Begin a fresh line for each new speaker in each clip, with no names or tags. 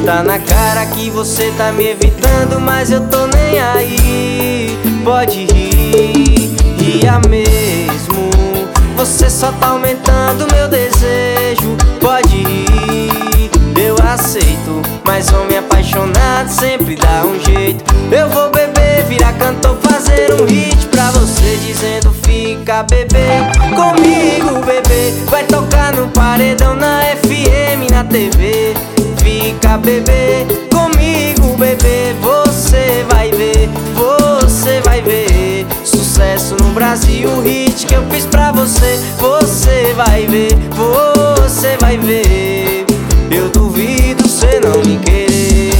Tá na cara que você tá me evitando, mas eu tô nem aí. Pode rir, ria mesmo. Você só tá aumentando meu desejo. Pode ir, eu aceito, mas homem apaixonado sempre dá um jeito. Eu vou beber, virar cantor, fazer um hit pra você, dizendo fica bebê comigo, bebê. Vai tocar no paredão, na FM, na TV. Fica bebê comigo, bebê. Você vai ver, você vai ver. Sucesso no Brasil, o hit que eu fiz pra você. Você vai ver, você vai ver. Eu duvido cê não me querer.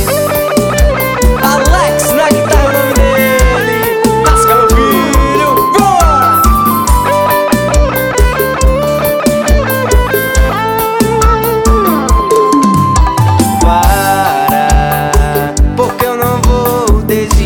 Alex na guitarra, o nome dele. Lasca meu filho, bora! Para, porque eu não vou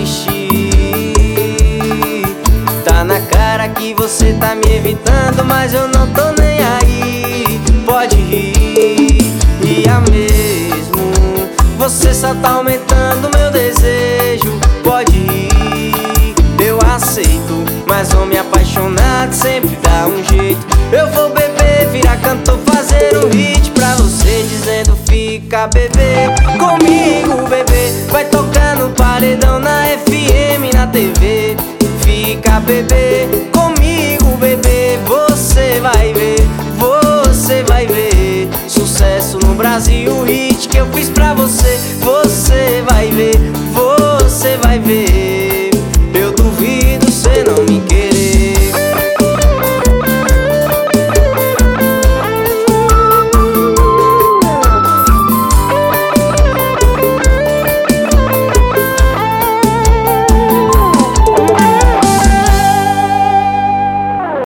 desistir. Tá na cara que você tá me evitando, mas eu não tô nem aí. Pode rir, ria mesmo. Você só tá aumentando meu desejo. Pode ir, eu aceito, mas homem apaixonado sempre dá um jeito. Eu vou beber, virar cantor, fazer um hit pra você, dizendo fica bebê comigo, bebê. Vai tocar no paredão, na FM, na TV. Fica bebê comigo, bebê. Você vai ver, você vai ver. Sucesso no Brasil, o hit que eu fiz pra você. Você vai ver, você vai ver.